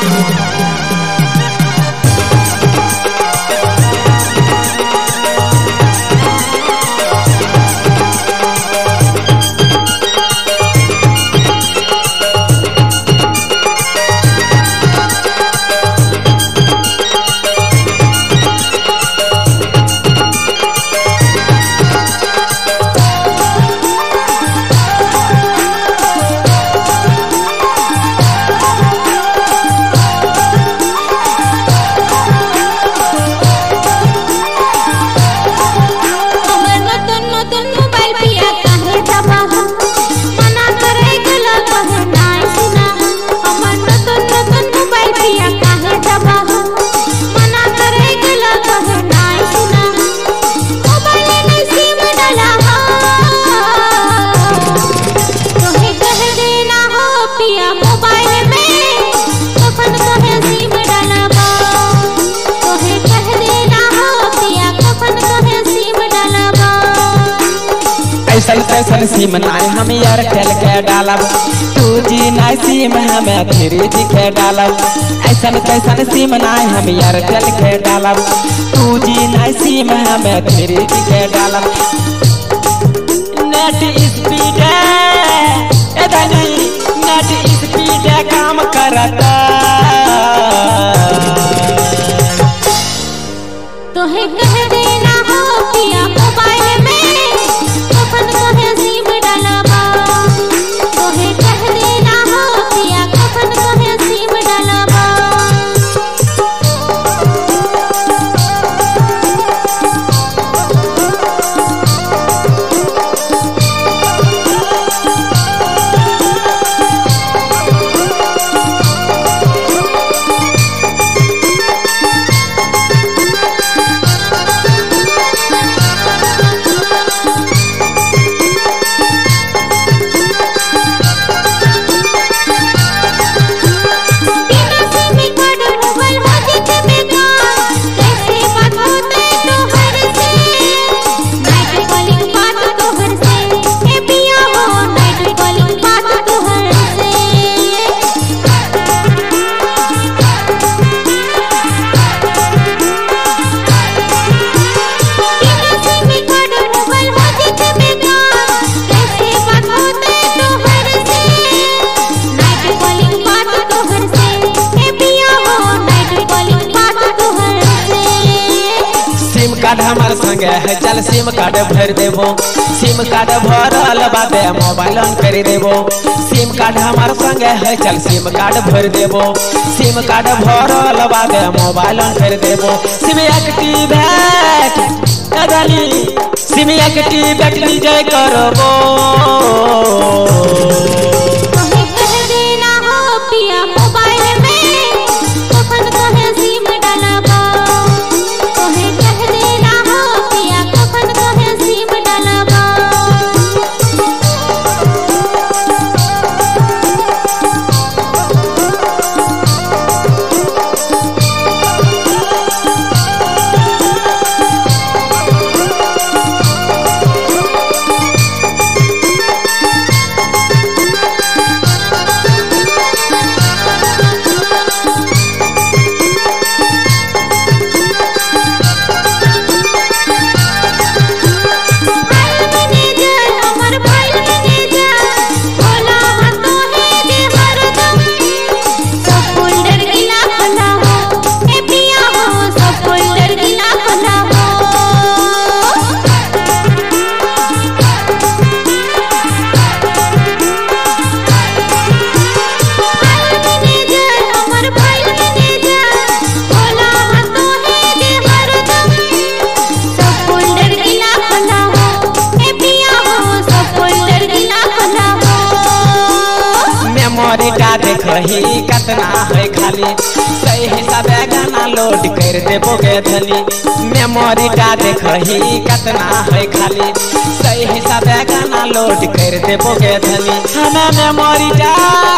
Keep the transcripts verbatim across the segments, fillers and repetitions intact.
ऐसन तैसन सिम नाय हम एयरटेल के डालब, टू जी नाय सिम हमें थ्री जी के डालब। ऐसन तैसन सिम नाय हम एयरटेल के डालब, टू जी नाय सिम हमें थ्री जी के डालब। नेट स्पीड एदनी नेट स्पीड काम करता तोहे कह देना हो पिया मोबाइल में कफन कहे सिम डालबा। तोहे कह देना हो पिया कफन कहे सिम डालबा। हमार संगे है चल सिम कार्ड भर देबो, सिम कार्ड भरल बादे मोबाइल ऑन कर देबो। सिम कार्ड हमार संगे है चल सिम कार्ड भर देबो, सिम कार्ड भरल बादे मोबाइल ऑन कर देबो। सिम एक्टिवेट एदनी सिम एक्टिवेट लीजे करबो। तोहे कह देना हो पिया मोबाइल में कफन कहे सिम डालबा। तोहे कह देना हो पिया कफन कहे सिम डालबा। मेमोरी का देखही कितना है खाली, सही हिसाबे गाना लोड कर देबो गे धनी। मेमोरी का देखही कितना है खाली, सही हिसाबे गाना लोड कर देबो गे धनी। हमें मेमोरी का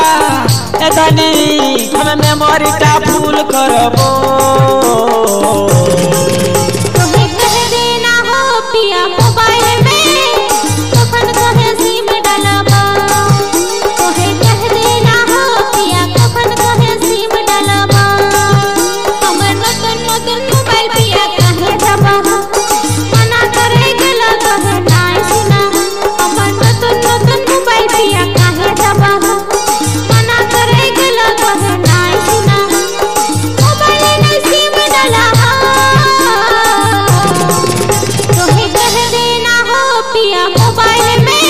धनी हमें मेमोरी का फूल करबो। तोहे कह देना हो पिया मोबाइल में कफन कहे सिम डालबा। तोहे कह देना हो पिया कफन कहे सिम डालबा। पिया मोबाइल में